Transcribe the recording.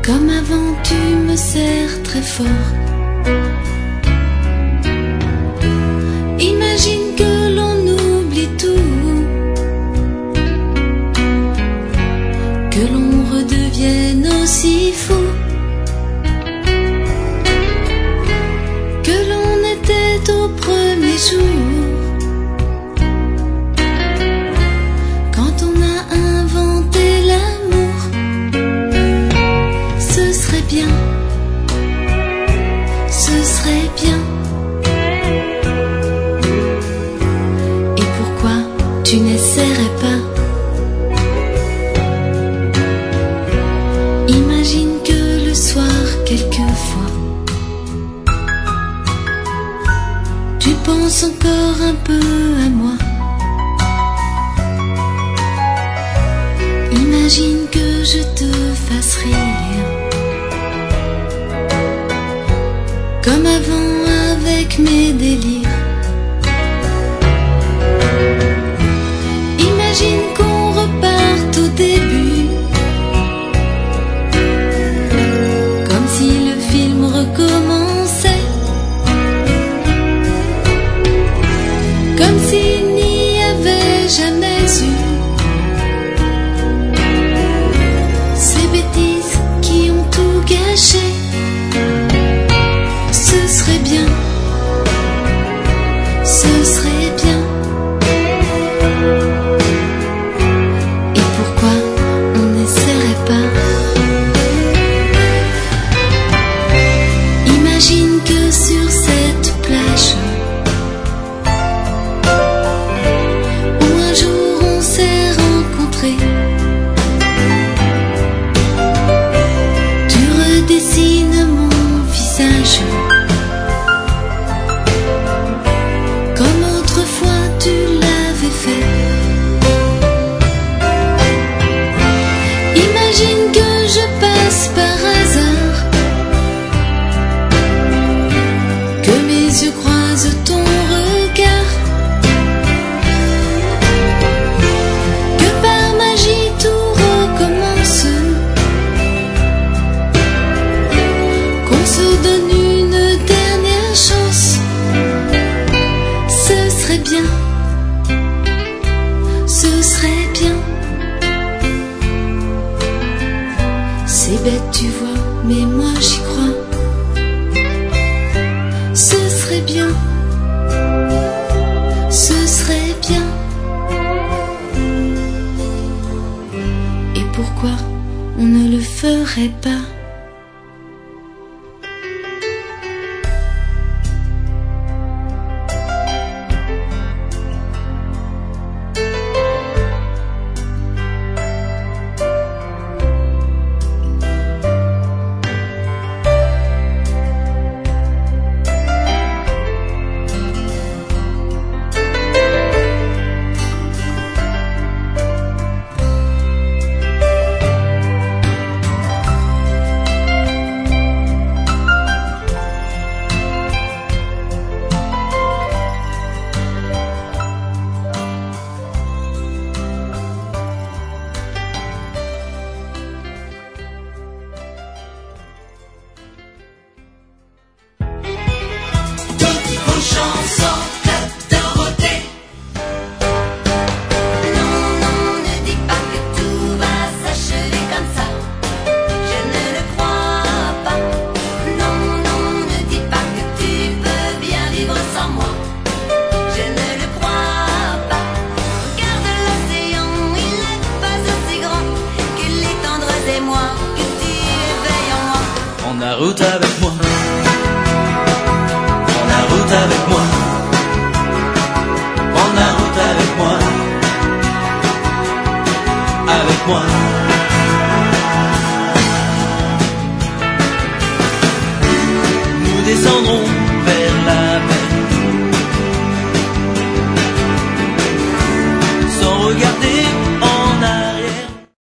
Comme avant tu me serres très fort. Imagine que l'on oublie tout, que l'on redevienne aussi fou que l'on était au premier jour. Quand on a inventé l'amour, ce serait bien, ce serait bien. Et pourquoi tu n'essaierais pas? Imagine que le soir, quelquefois, tu penses encore un peu à moi. Imagine que je te fasse rire, comme avant avec mes délires. Imagine qu'on reparte au début, comme si le film recommençait, comme s'il n'y avait jamais eu ces bêtises qui ont tout gâché. Ce serait bien, ce serait bien. Et pourquoi on n'essaierait pas? Imagine que sur cette plage, où un jour on s'est rencontrés, tu redessines mon visage, comme autrefois tu l'avais fait. Imagine que je passe par hasard, que mes yeux croisent ton regard, que par magie tout recommence, qu'on se donne une dernière chance. Ce serait bien, ce serait bien. C'est bête tu vois, mais moi j'y crois. Ce serait bien, ce serait bien. Et pourquoi on ne le ferait pas? route avec moi. Prends la route avec moi. Prends la route avec moi. Avec moi. Nous descendrons vers la